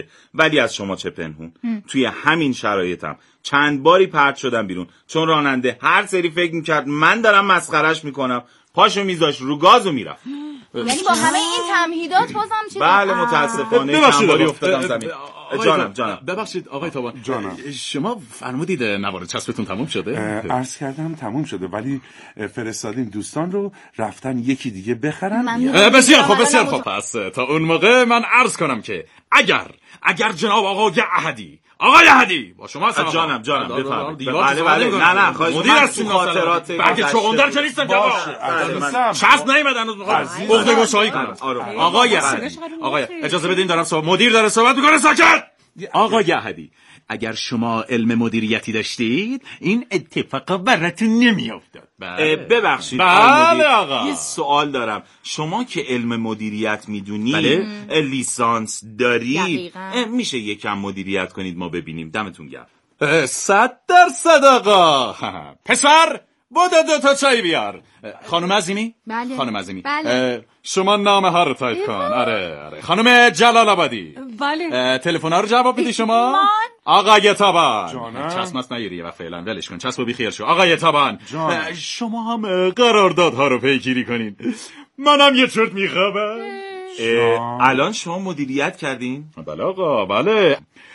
ولی از شما چه پنهون. توی همین شرایطم چند باری پرت شدم بیرون چون راننده هر سری فکر میکرد من دارم مسخرش میکنم، پاشو میذاش رو گاز و میرفت. یعنی با همه این تمهیدات بازم چی؟ بله متاسفانه چند باری افتادم زمین. جانم ببخشید آقای تابان، جانم. شما فرمودید نوار چسبتون تموم شده؟ عرض کردم تموم شده، ولی فرستادیم دوستان رو رفتن یکی دیگه بخرن. بسیار خوب. پس تا اون موقع من عرض کنم که اگر جناب آقای احدی با شما هستم. جانم بفرمایید. بله نه خواهش مدیر هستین خاطرات بلکه چغندر که نیستم که آقا چسب نیومد هنوز میخوام عقده گشایی کنم. آقای اجازه بدین دارم مدیر داره صحبت میکنه. ساکت. آقای احدی، اگر شما علم مدیریتی داشتید این اتفاق براتون نمیافتاد. ببخشید بله آقا، یه سوال دارم. شما که علم مدیریت میدونید، لیسانس دارید، میشه یکم مدیریت کنید ما ببینیم؟ دمتون گرم. 100% آقا. پسر بوده 2 تا چای بیار. خانم عظیمی؟ بله. خانم عظیمی، بله. شما نامه ها رو تایپ کن. آره. خانم جلال آبادی، بله. تلفن ها رو جواب بدی شما. من؟ آقای تابان، جانم. چسب نگیری و فعلا ولش کن، چسب بی خیال شو. آقای تابان، شما هم قراردادها رو پیگیری کنین. منم یه چرت میخوابم. الان شما مدیریت کردین؟ بله آقا، بله.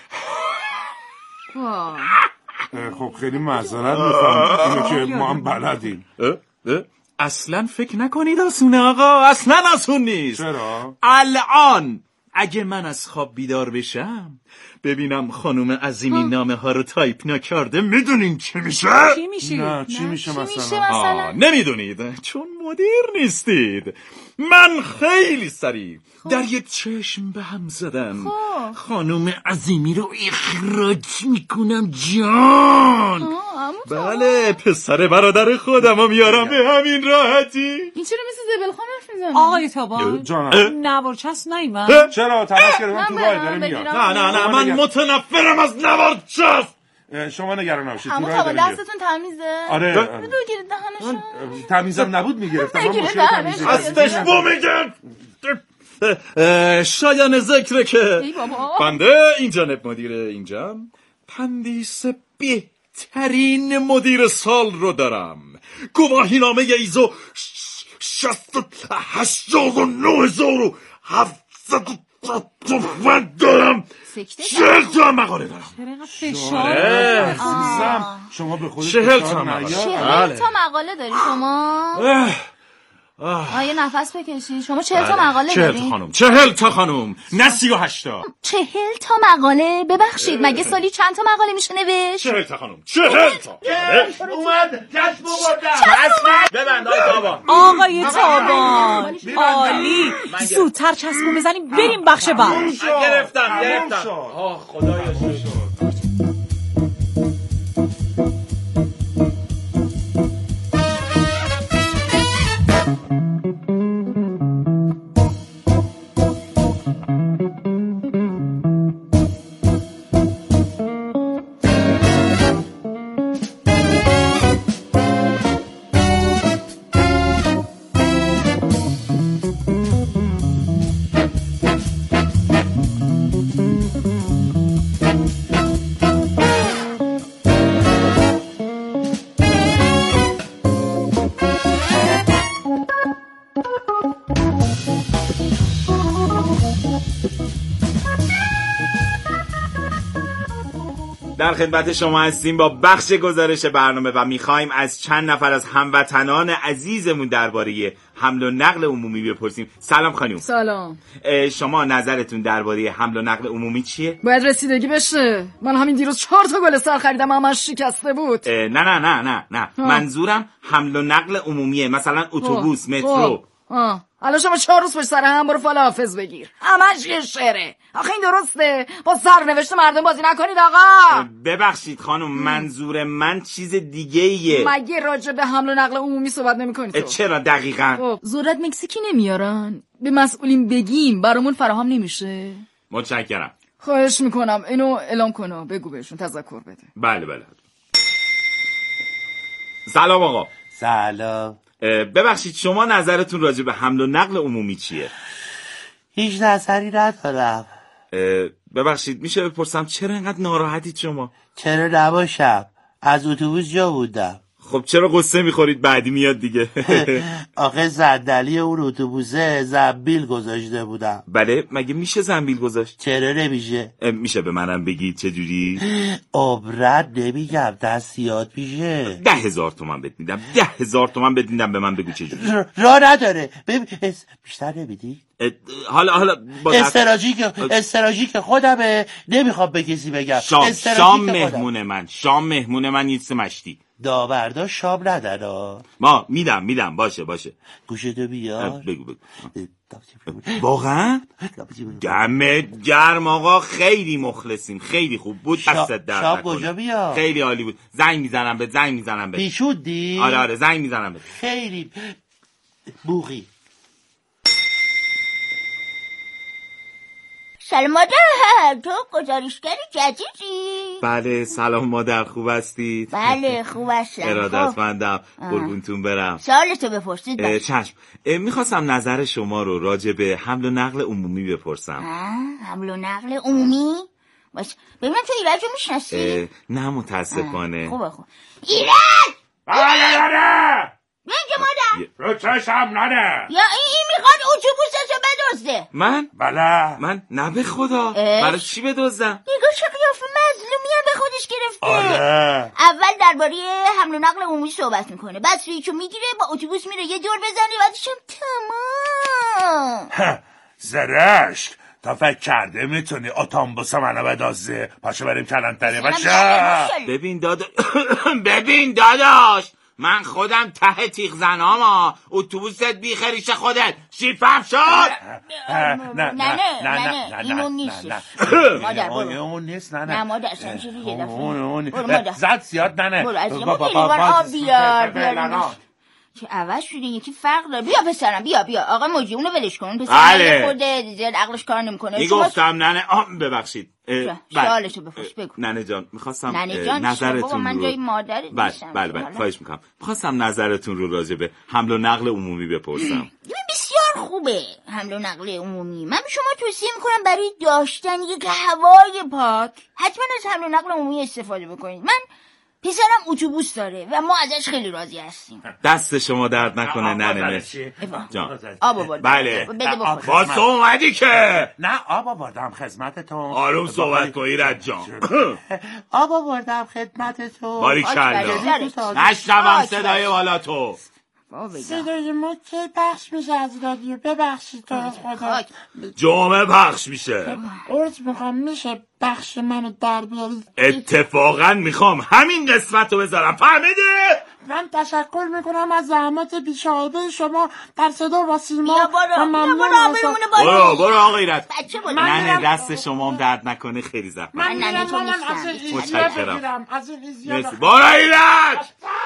خب خیلی معذرت میخوام، اینو که ما هم بلدیم. اصلا فکر نکنید آسونه آقا، اصلا آسون نیست. چرا؟ الان اگه من از خواب بیدار بشم ببینم خانم عظیمی نامه ها رو تایپ نکرده، میدونین چی میشه؟ چی میشه مثلا؟ نمیدونید چون مدیر نیستید. من خیلی سریع در یک چشم به هم زدم خانم عظیمی رو اخراج میکنم جان. بله، پسر برادر خودم رو میارم به همین راحتی. این چرا مثل زبلخان حرف میزنه؟ آقای تابان، جانم. نوار چسب نیومد؟ چرا تماس گرفتم تو راه داره میاد. نه من متنفرم از نوار چسب. شما نگران نباشید، تو همون راه تابان داره میاد. دستتون تمیزه؟ آره. بگیرید دهنشون. تمیزم نبود میگرفتم. من بگیره مشکل دهنش. تمیزی هستش بو میگن. شایان ذکره که ای بابا. بنده این جانب مدیر اینجا تندیس بهترین مدیر سال رو دارم. گواهی نامه ایزو 68700 دارم. 40 تا مقاله دارم. عزیزم شما به خودت 40 تا مقاله. 40 تا مقاله داری شما؟ یه نفس بکشی. شما 40 تا مقاله 40 داری؟ تا خانم، 40 تا خانم، نه 38 تا. 40 تا مقاله؟ ببخشید مگه سالی چند تا مقاله میشه نوشت؟ 40 تا خانم، 40 تا. اومد کشف بردم. ببند آقای تابان. آقای تابان عالی، زودتر چسبو بزنیم بریم بخش بعد. گرفتم. خدایا شکر. در خدمت شما هستیم با بخش گزارش برنامه و میخوایم از چند نفر از هموطنان عزیزمون درباره حمل و نقل عمومی بپرسیم. سلام خانم. سلام. شما نظرتون درباره حمل و نقل عمومی چیه؟ باید رسیدگی بشه. من همین دیروز 4 تا گل سر خریدم، همش شکسته بود. نه منظورم حمل و نقل عمومیه، مثلا اتوبوس، مترو. الان شما 4 روز پشت سر هم برو فال حافظ بگیر، همش یه شعره. آخه این درسته؟ با سرنوشت مردم بازی نکنید آقا. ببخشید خانم، منظور من چیز دیگه ایه. مگه راجع به حمل و نقل عمومی صحبت نمی‌کنید تو؟ چرا دقیقاً؟ ذرت مکزیکی نمیارن؟ به مسئولین بگیم برامون فراهم نمیشه؟ متشکرم. خواهش میکنم اینو اعلام کنه، بگو بهشون تذکر بده. بله. سلام آقا. سلام. ببخشید شما نظرتون راجع به حمل و نقل عمومی چیه؟ هیچ نظری ندارم. ببخشید میشه بپرسم چرا اینقدر ناراحتید شما؟ چرا نباشم، از اتوبوس جا بودم. خب چرا قصه میخورید بعدی میاد دیگه؟ آخه صندلی اون اتوبوسه زنبیل گذاشته بودم. بله مگه میشه زنبیل گذاشت؟ چرا نمیشه؟ میشه به منم بگید چجوری؟ عمرت نمیگم، دستیات میشه. 10,000 تومان بهت میدم، 10,000 تومان بهت میدم، به من بگو چجوری. راه نداره. بیشتر نمیدی؟ حالا استراژیک خودمه، نمیخوام به کسی بگم. شام مهمون من نیست مشتی. داوردا شام ندارا. ما میدم باشه گوشتو بیار. بگو واقعا؟ دمت گرم آقا، خیلی مخلصیم، خیلی خوب بود، دستت درد شام نکنه. کجا بیار؟ خیلی عالی بود. زنگ میزنم به پیشودی؟ آره زنگ میزنم به خیلی بوغی. سلام مادر، تو گزارشگر جدیدی؟ بله سلام مادر، خوب هستید؟ بله خوب هستم. ارادتمندم، قربونتون برم. سوالتو بپرسید. چشم، میخواستم نظر شما رو راجع به حمل و نقل عمومی بپرسم. حمل و نقل عمومی؟ باش ببینم تو ایرج رو میشناسی؟ نه متاسفانه. خوبه ایرج! بله اینجا مادر رو چشم ننه. یا این میخواد اتوبوسشو بدزده. من نه به خدا. برای چی بدزدم؟ نگاه چه قیافه مظلومی به خودش گرفته. آره. اول درباره حمل و نقل عمومی صحبت میکنه، بعد سویچو میگیره با اتوبوس میره یه دور بزنه، بعدش هم تمام. زرشک تا فکر کرده میتونی اتوبوس منو بدزدی؟ پاشو بریم کلانتری باشه. ببین داداش من خودم ته تیغ زنام اتوبوست بی خریش خودت شیفم شد. نه اینو نیست. مادر برو. اون نیست نه مادر سنجیری یه دفعه برو مادر. زد زیاد ننه. برو از اینو آب بیار که عوض شده یکی فرق داره. بیا پسرم بیا آقا موجی اونو ولش کن. پسرم خورده زیاد عقلش کار نمیکنه. میگفتم ننه ببخشید. سوالشو بپرس بگو. ننه جان میخواستم نظرتون رو من جای مادرت نیستم. بله خواهش میکنم. میخواستم نظرتون رو راجع به حمل و نقل عمومی بپرسم. بسیار خوبه حمل و نقل عمومی. من به شما توصیه میکنم برای داشتن یک هوای پاک حتما از حمل و نقل عمومی استفاده بکنید. من پسرم اتوبوس داره و ما ازش خیلی راضی هستیم. دست شما درد نکنه ننه جان. آب آورد. بله باز تو اومدی که نه آب آوردم خدمتتون. آروم صحبت کن ایرج جان. آب آوردم خدمتتون. باریکلا. نشنوم صدای بالا تو. صدای ما که پخش میشه از رادیو؟ ببخشید تو از خدا. جمعه پخش میشه. عرض میخوام میشه بخش منو در بیارید؟ اتفاقا میخوام همین قسمت رو بذارم، فهمیدی؟ من تشکر میکنم از زحمت بیچاره شما در صدا و سیما. برو آقا ایرج. نه دست شما هم درد نکنه، خیلی زحمت. من ننه تو نیستم. متشکرم. برو ایرج.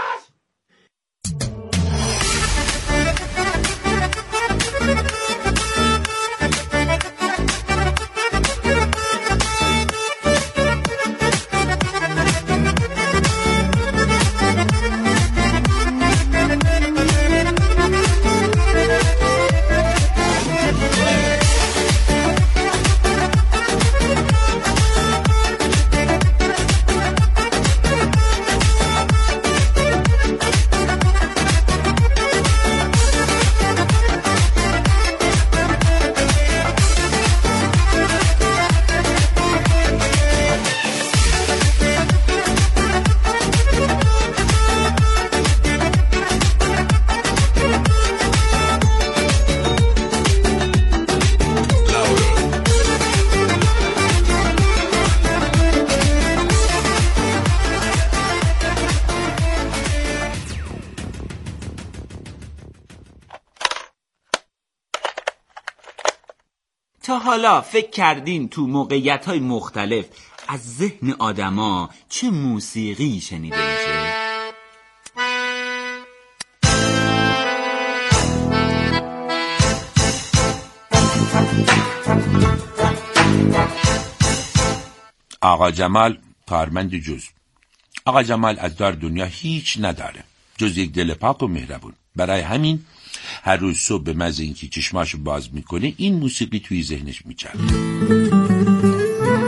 تا حالا فکر کردین تو موقعیت‌های مختلف از ذهن آدما چه موسیقی شنیده میشه؟ آقا جمال کارمند جز. آقا جمال از در دنیا هیچ نداره جز یک دل پاک و مهربون. برای همین هر روز صبح به محض اینکه چشماشو باز میکنه این موسیقی توی ذهنش میچرخه.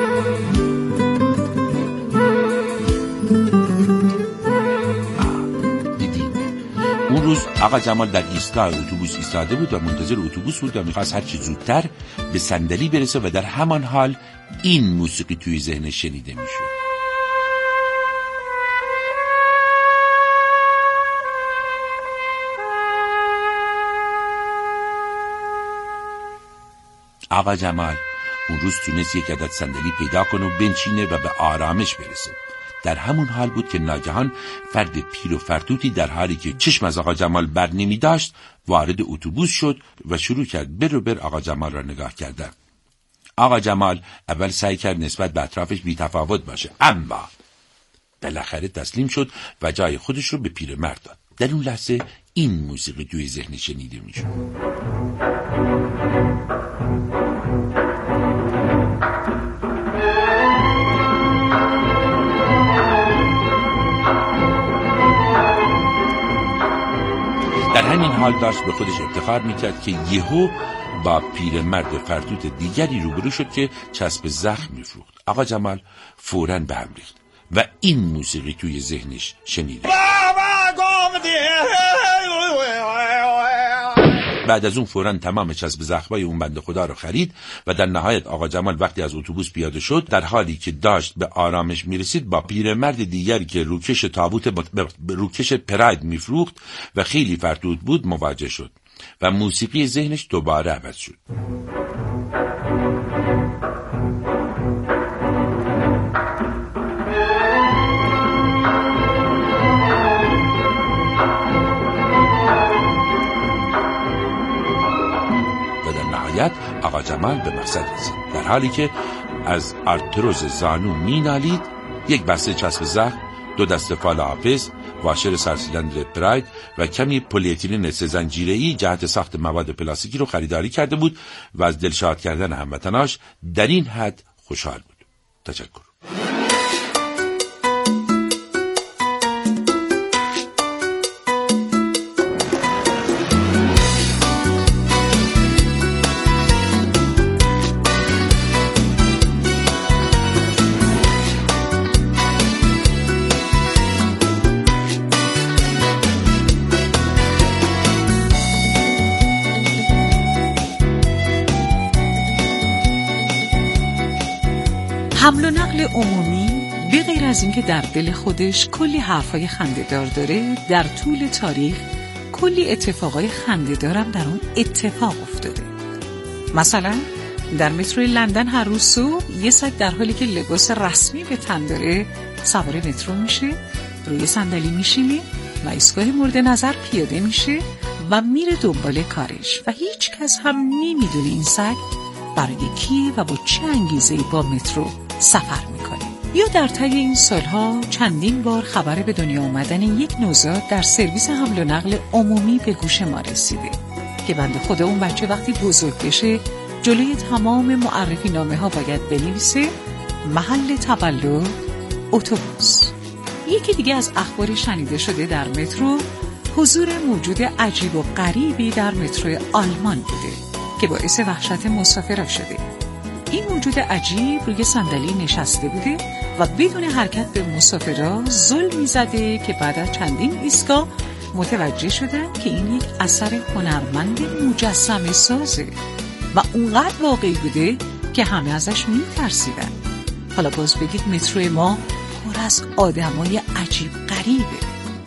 آقا جمال در ایستگاه اتوبوس ایستاده بود و منتظر اتوبوس بود و میخواست هرچی زودتر به صندلی برسه و در همان حال این موسیقی توی ذهنش شنیده میشد. آقا جمال اون روز تونست یک عدد صندلی پیدا کنه و بنشینه و به آرامش برسه. در همون حال بود که ناگهان فرد پیر و فرتوتی در حالی که چشم از آقا جمال بر نمی داشت وارد اتوبوس شد و شروع کرد بر آقا جمال را نگاه کردن. آقا جمال اول سعی کرد نسبت به اطرافش بی‌تفاوت باشه، اما بالاخره تسلیم شد و جای خودش رو به پیرمرد داد. در اون لحظه این موسیقی توی ذهن شنیده میشد. در همین حال داشت به خودش افتخار میکرد که یهو با پیرمرد فرتوت دیگری روبرو شد که چسب زخم میفروخت. آقا جمال فوراً به هم ریخت و این موسیقی توی ذهنش شنیده. بعد از اون فوراً تمام چسب زخمای اون بنده خدا رو خرید و در نهایت آقا جمال وقتی از اتوبوس پیاده شد در حالی که داشت به آرامش میرسید با پیرمرد دیگری که روکش پراید میفروخت و خیلی فرتوت بود مواجه شد و موسیقی ذهنش دوباره عوض شد. آقا جمال به مقصد رسید. در حالی که از آرتروز زانو مینالید، یک بسته چسب زخم، 2 دسته فال حافظ، واشر سرسیلندر پراید و کمی پلی‌اتیلن 3 زنجیره‌ای جهت ساخت مواد پلاستیکی رو خریداری کرده بود و از دلشاد کردن هموطناش در این حد خوشحال بود. تشکر. حمل و نقل عمومی به غیر از اینکه در دل خودش کلی حرفای خنده‌دار داره، در طول تاریخ کلی اتفاقای خنده‌دارم در اون اتفاق افتاده. مثلا در مترو لندن هر روز صبح یه سگ در حالی که لباس رسمی به تن داره سوار مترو میشه، روی صندلی میشینه و ایستگاه مورد نظر پیاده میشه و میره دنبال کارش و هیچ کس هم نمیدونه این سگ برای کیه و با چه انگیزه‌ای با مترو سفر میکنه. یا در طی این سالها چندین بار خبر به دنیا آمدن یک نوزاد در سرویس حمل و نقل عمومی به گوش ما رسیده که بنده خدا اون بچه وقتی بزرگ بشه جلوی تمام معرفی نامه ها باید بنویسه محل تولد اتوبوس. یکی دیگه از اخبار شنیده شده در مترو حضور موجود عجیب و غریبی در مترو آلمان بوده که باعث وحشت مسافرها شده. این موجود عجیب روی صندلی نشسته بوده و بدون حرکت به مسافرها ظلم می‌زده که بعد از چندین ایستگاه متوجه شدن که این یک اثر هنرمند مجسمه سازه و اونقدر واقعی بوده که همه ازش می‌ترسیدن. حالا باز بگید مترو ما پر از آدمای عجیب غریبه.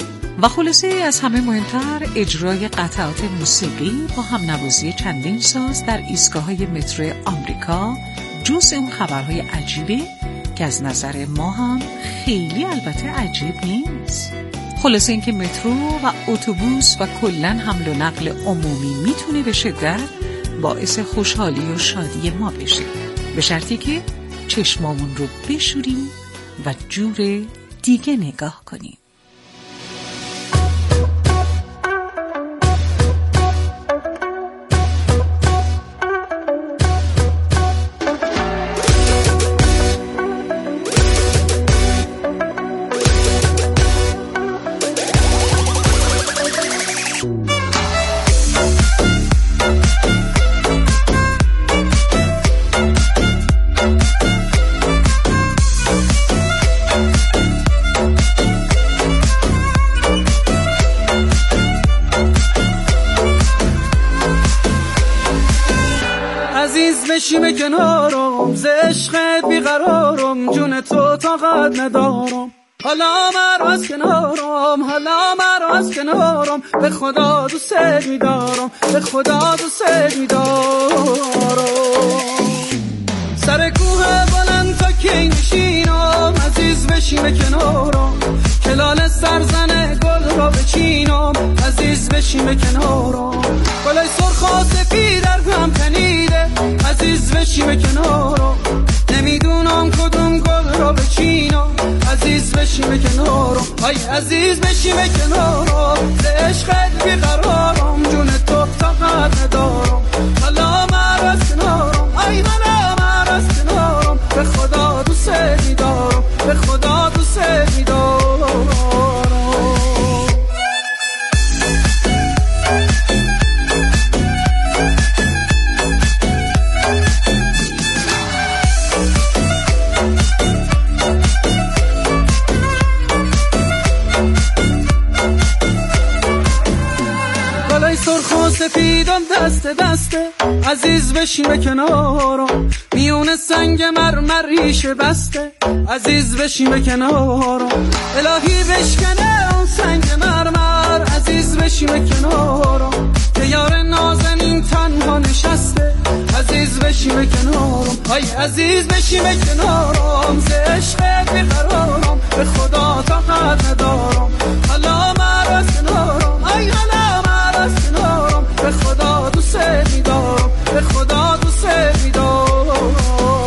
و خلاصه از همه مهمتر اجرای قطعات موسیقی با همنوازی چندین ساز در ایستگاه‌های مترو آمریکا جزء اون خبرهای عجیبه که از نظر ما هم خیلی البته عجیب نیست. خلاصه اینکه مترو و اتوبوس و کلاً حمل و نقل عمومی میتونه به شدت باعث خوشحالی و شادی ما بشه، به شرطی که چشمامون رو بشوریم و جور دیگه نگاه کنیم. بشیم کنارم، ز عشقت بیقرارم، جون تو طاقت ندارم. حالا مرا از کنارم، حالا مرا از کنارم، به خدا دوست می‌دارم، به خدا دوست می‌دارم. سر کوه بلند تا کی نشینم، عزیز بشیم کنارم، کلال سرزن گل را بچینم، عزیز بشیم کنارم. گلای سرخ و سفید در هم تنیده، عزیز بشیم کنارم، نمیدونم کدوم گل را بچینم، عزیز بشیم کنارم. آی عزیز بشیم کنارم، ز عشقت بیقرارم، جون تو طاقت ندارم. حالا مرا از کنارم، آی حالا مرا از کنارم، به خدا دوست می‌دارم، به خدا دوست می‌دارم. سرخ و سفیدم دست دسته، عزیز بشیم کنارم، میون سنگ مرمریش بسته، عزیز بشیم کنارم. الهی بشکنه اون سنگ مرمر، عزیز بشیم کنارم، که یار نازنین تنها نشسته، عزیز بشیم کنارم. آی عزیز بشیم کنارم، ز عشقت بیقرارم، به خدا طاقت ندارم. حالا مرا از کنارم، آی حالا مرا از کنارم، به خدا دوست می‌دارم، به خدا دوست می‌دارم.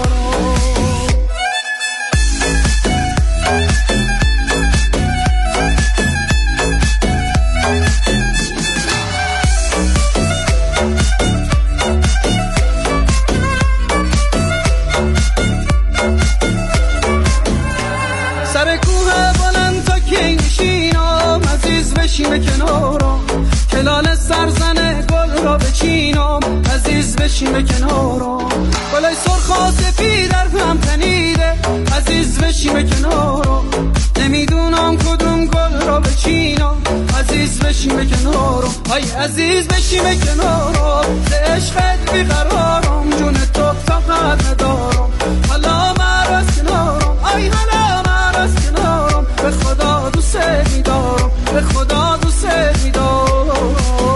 سر کوه بلند تا کی نشینم، عزیز بشیم کنارم، کلال سرزن گل را بچینم، عزیز بشیم کنارم. گلای سرخ و سفید در هم تنیده، عزیز بشیم کنارم، نمیدونم کدوم گل را بچینم، عزیز بشیم کنارم. آی عزیز بشیم کنارم، ز عشقت بیقرارم، جون تو طاقت ندارم. حالا مرا از کنارم، آی حالا مرا از کنارم، به خدا دوست می‌دارم، به خدا دوست می‌دارم.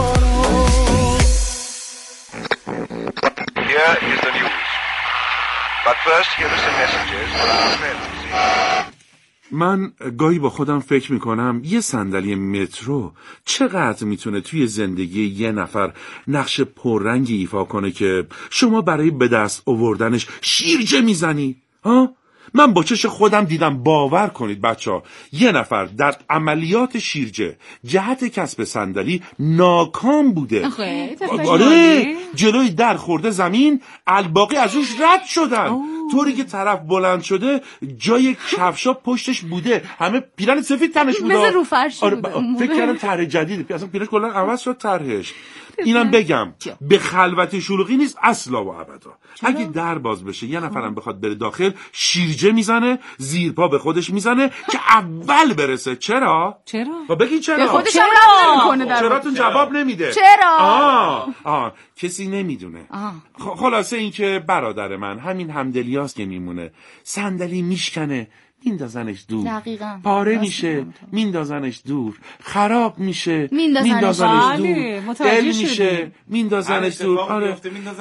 Here is the news. But first, here are some messages for our friends. من گاهی با خودم فکر میکنم یه صندلی مترو چقدر میتونه توی زندگی یه نفر نقش پررنگی ایفا کنه که شما برای به دست آوردنش شیرجه میزنی. ها؟ من با چش خودم دیدم، باور کنید بچه‌ها، یه نفر در عملیات شیرجه جهت کسب صندلی ناکام بوده. آره، جلوی در خورده زمین، الباقی از روش رد شدن، طوری که طرف بلند شده جای کفشا پشتش بوده، همه پیرن سفید تنش بوده، مثل رو فرش بوده. فکر کردم طرح جدیده، اصلا پیرن کلا عوض شد طرحش. اینم بگم به خلوت شلوغی نیست اصلا و ابدا. اگه در باز بشه یه نفرم بخواد بره داخل، شیرجه میزنه، زیر پا به خودش میزنه که اول برسه. چرا؟ و بگی چرا؟ به خودش هم رد نمیکنه. چراتون جواب نمیده. چرا؟ کسی نمیدونه. خلاصه این که برادر من همین همدلیاست که میمونه، صندلی میشکنه، میندازنش دور. دقیقاً. پاره میشه، میندازنش دور. خراب میشه، میندازنش دور. دل میشه، میندازنش دور. آره.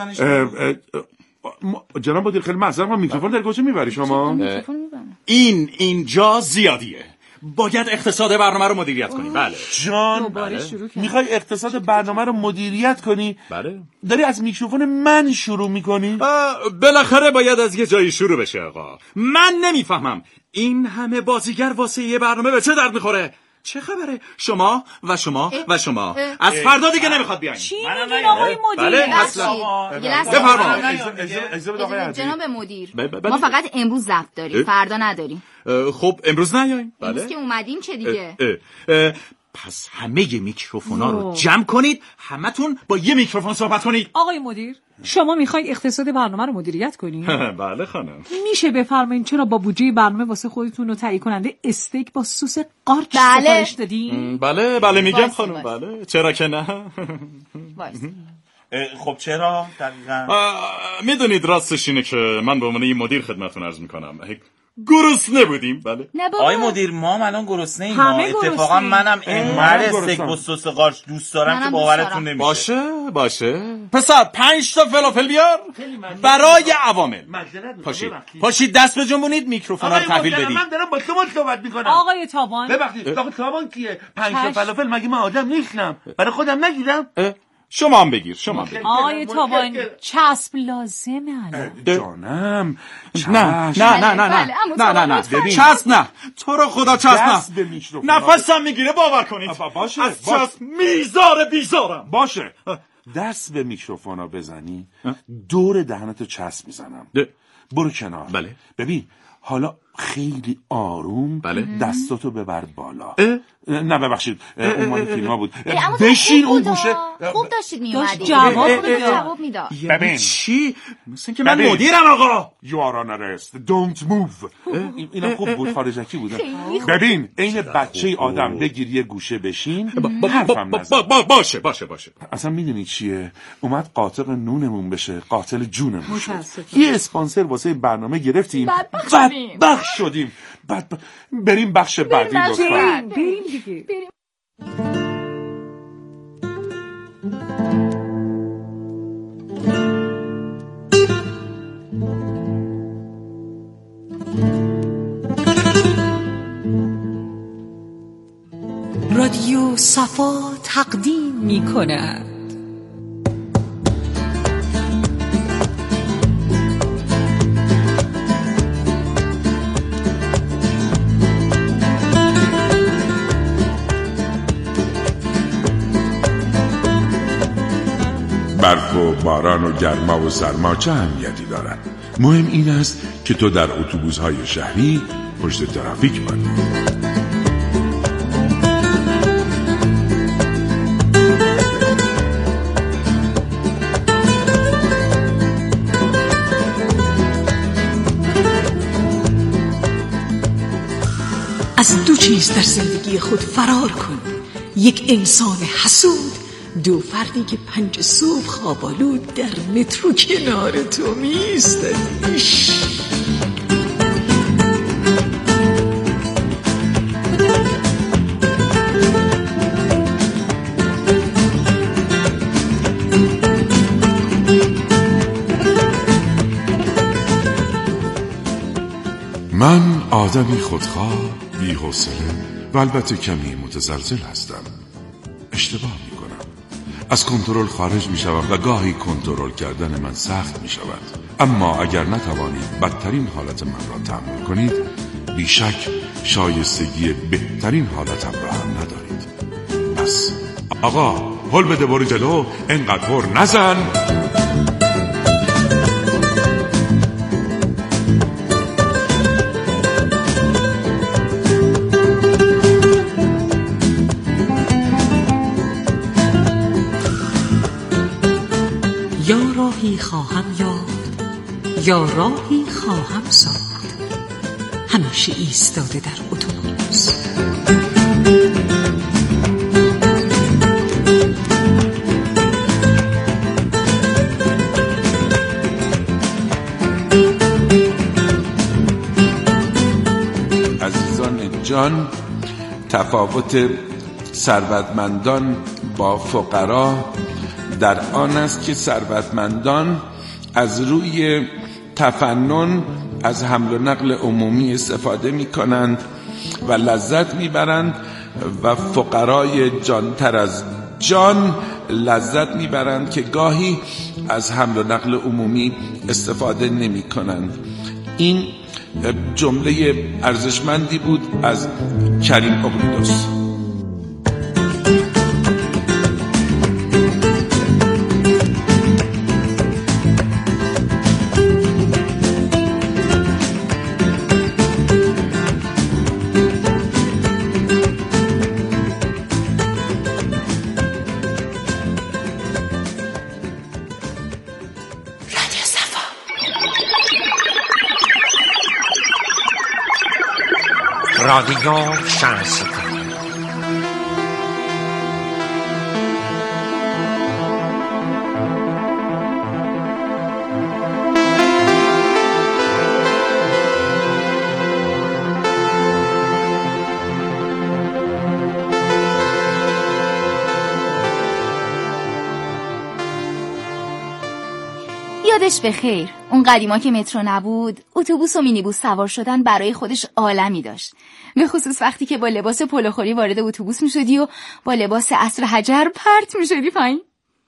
جناب مدیر خیلی معذرت میخوام، میکروفون در کجا میبری شما؟ اینجا زیادیه. باید اقتصاد برنامه رو مدیریت کنی. بله جان، میخوای اقتصاد برنامه رو مدیریت کنی؟ بله. داری از میکروفون من شروع میکنی؟ بالاخره باید از یه جایی شروع بشه آقا. من نمیفهمم این همه بازیگر واسه یه برنامه به چه درد میخوره؟ چه خبره؟ شما و شما و شما از فردا دیگه نمیخواد بیاین. چی میگین آقای مدیر؟ بله اصلا. بفرمایید جناب مدیر. ما فقط امروز ضبط داریم، فردا نداریم. خب امروز نیاین. امروز که اومدیم چه دیگه؟ پس همه میکروفونا رو جمع کنید، همتون با یه میکروفون صحبت کنید. آقای مدیر، شما میخواید اقتصاد برنامه رو مدیریت کنید؟ بله خانم. میشه بفرمایید چرا با بودجه برنامه واسه خودتون و تهیه کننده استیک با سس قارچ سفارش دادین؟ بله میگم خانم. بله چرا که نه. خب چرا دقیقاً؟ میدونید راستش اینه که من به عنوان مدیر خدمتتون عرض میکنم گرسنه بودیم. بله آقای مدیر ما الان گرسنه ایم. اتفاقا منم اینقدر استیک و سس قارچ دوست دارم که باورتون نمیشه. باشه پسر 5 تا فلافل بیار برای عوامل. پاشید دست بجنبونید میکروفونا رو تحویل بدید. من دارم با شما صحبت میکنم. آقای تابان ببخشید آقای تابان کیه؟ 5 تا فلافل مگه من آدم نیستم؟ برای خودم نگیرم؟ شما هم بگیر. آقای تابان چسب لازمه الان. جانم نه ببین چسب نه، تو رو خدا چسب نه، نفسم میگیره باور کنید. باشه از چسب بیزارم. باشه دست به میکروفونا بزنی دور دهنتو چسب میزنم. برو کنار. بله. ببین حالا خیلی آروم دستاتو ببر بالا. نه ببخشید اون مال فیلما بود. بشین اون گوشه. خوب داشتید میومدید. جواب میداد. ببین چی؟ مثل که من مدیرم آقا. You are on arrest. Don't move. اینا خوب بود، خارجکی بود. ببین عین بچه آدم بگیر یه گوشه بشین. باشه. اصلا میدونی چیه؟ اومد قاطق نونمون بشه، قاتل جونمون شد. یه اسپانسر واسه برنامه گرفتیم، بدبخت شدیم. بریم بخش بعدی لطفا. بریم دیگه. رادیو صفا تقدیم می کند برف و باران و گرما و سرما چه اهمیتی دارد؟ مهم این است که تو در اتوبوس‌های شهری پشت ترافیک باشی. از دو چیز در زندگی خود فرار کن: یک انسان حسود، دو فردی که 5 صبح خوابالود در مترو کنار تو می‌ایستند. من آدمی خودخواه، بی‌حوصله و البته کمی متزلزل هستم. اشتباه میکنم، از کنترل خارج میشوم و گاهی کنترل کردن من سخت میشود. اما اگر نتوانید بدترین حالت من را تحمل کنید، بیشک شایستگی بهترین حالتم را هم ندارید. پس آقا هل بده، برو جلو، انقدر پر نزن. یا راهی خواهم یافت یا راهی خواهم ساخت، همیشه ایستاده در اتوبوس. عزیزان جان، تفاوت ثروتمندان با فقرا در آن است که ثروتمندان از روی تفنن از حمل و نقل عمومی استفاده می کنند و لذت می برند و فقرای جانتر از جان لذت می برند که گاهی از حمل و نقل عمومی استفاده نمی کنند. این جمله ارزشمندی بود از کریم اقلیدس. رادیو شانسی. شبش بخیر. اون قدیما که مترو نبود، اتوبوس و مینیبوس سوار شدن برای خودش عالمی داشت. به خصوص وقتی که با لباس پلوخوری وارد اتوبوس میشدی و با لباس عصر حجر پرت میشدی پایین.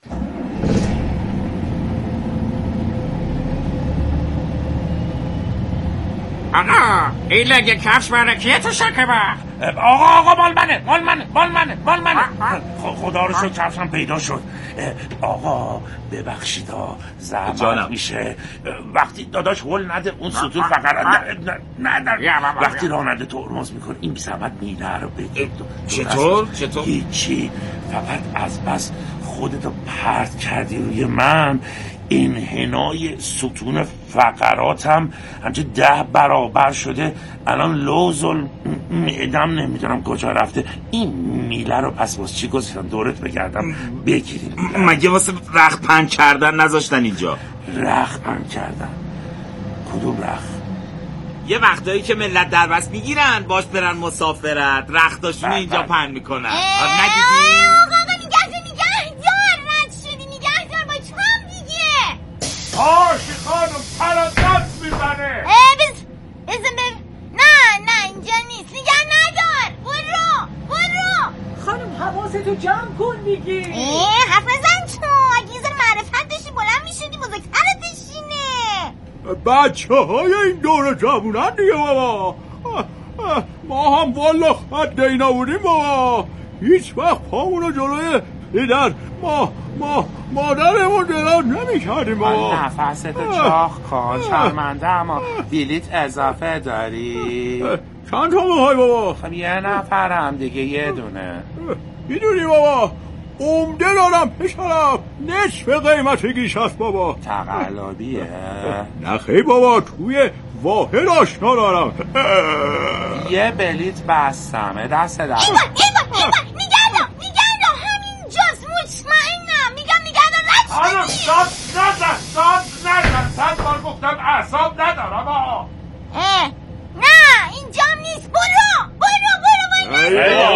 آقا این لگه کفش برای کیه تو شکه آقا مال منه خدا رو شکر کفشم پیدا شد. آقا ببخشید زحمت میشه وقتی داداش هول نده اون ستون فقط نه وقتی راننده ترمز میکنه این زحمت میله رو بگیر. چطور؟ هیچی، فقط از بس خودتو پرت کردی روی من این حنای ستون فقراتم همچه 10 برابر شده. الان لوزل معدم نمیدونم کجا رفته. این میله رو پس واسه چی گذاشتم دورت بگردم بگیریم؟ مگه واسه رخ پهن کردن نذاشتن اینجا؟ رخ پهن کردن؟ کدوم رخ؟ یه وقتایی که ملت دربست میگیرن باش برن مسافرت رختاشون اینجا پهن میکنن. ندیدی؟ پاشی خانم پرادست میزنه. نه اینجا نیست. نگه ندار. برو خانم حواستو جمع کن دیگه. حرف نزن تو. اگه یه ذره معرفت داشتی بلند میشدی بزرگترت بشینه. بچه های این دوره جوونن دیگه بابا. ما هم والا خد اینا بودیم بابا. هیچ وقت پامونو جلوی دیدن مادرمون دلان نمی کردیم بابا. نفستو چاخ کن شرمنده اما بیلیت اضافه داری؟ چند تا میخوای بابا؟ خب یه نفرم دیگه یه دونه. میدونی بابا عمده دارم پسرم نصف قیمتگیش هست بابا. تقلبیه؟ نه خیلی بابا توی واحد آشنا دارم. یه بلیت بستمه دست در صد بار گفتم اعصاب ندارم نه اینجام نیست. برو ای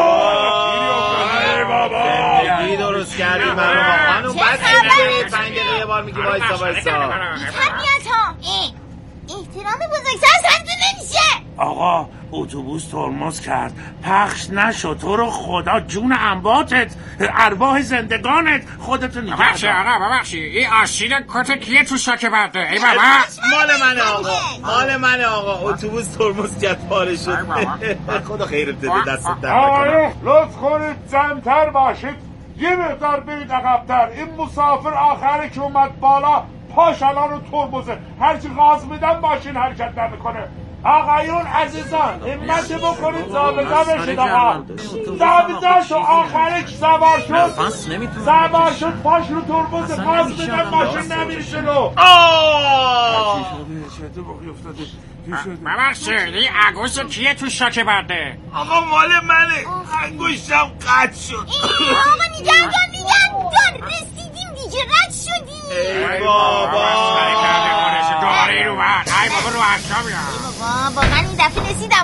بابا زندگی درست کردی برای ما خانم. بس اینه 5 دقیقه یه بار میگی وایسا طبیعت ها احترام بزرگتر سرتون نمیشه. آقا اتوبوس ترمز کرد پخش نشد. تو رو خدا جون انباتت ارواح زندگانت خودتو نگه دار. ببخشی این آشین کت کیه تو شاکه برده؟ ای بابا مال منه آقا اتوبوس ترمز کرد پاره شد. خدا خیرت بده دستت در نکنه. لطف کنید جمع‌تر باشید یه مقدار برید عقب‌تر. این مسافر آخری که اومد بالا پاش الان رو ترمزه هرچی غاز میدن ماشین حرکت نمیکنه. آقایون عزیزان همت بکنید زابطه بشید. آقا زابطه شو آخری که سوار شد پاش رو ترمز غاز میدن ماشین نمیره جلو. ببخشید این انگوش کیه تو شاکه برده؟ آقا مال منه. انگوشتم قطع شد. آقا نگه دار رسیدیم دیگه رد شدیم. ای بابا داره رو بر. ای بابا رو اصلا بیار. بابا من این دفعه رسیدم.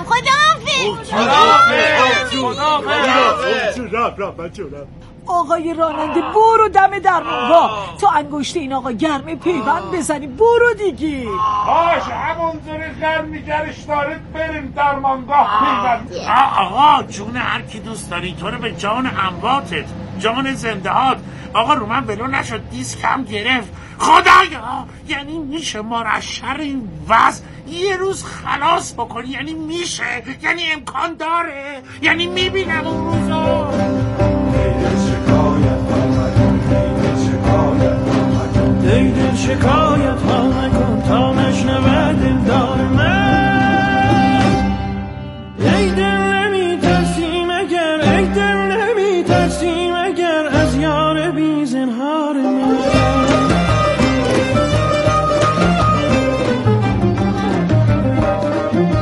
خداحافظ. آقای راننده برو دم درمانگاه تا انگشت این آقا گرمه پیوند بزنی. برو دیگه. باش همونجوری گرمیگرش دارید بریم درمانگاه پیوند. آقا جون هر کی دوست داری تو رو به جان امواتت جان زندهات. آقا رو من ولو نشد دیسکم گرفت. خدایا یعنی میشه ما را از شر این وضع یه روز خلاص بکنی؟ یعنی میشه؟ یعنی امکان داره؟ یعنی میبینم اون روزا؟ دیدن شکایت ها نکن تا نشنود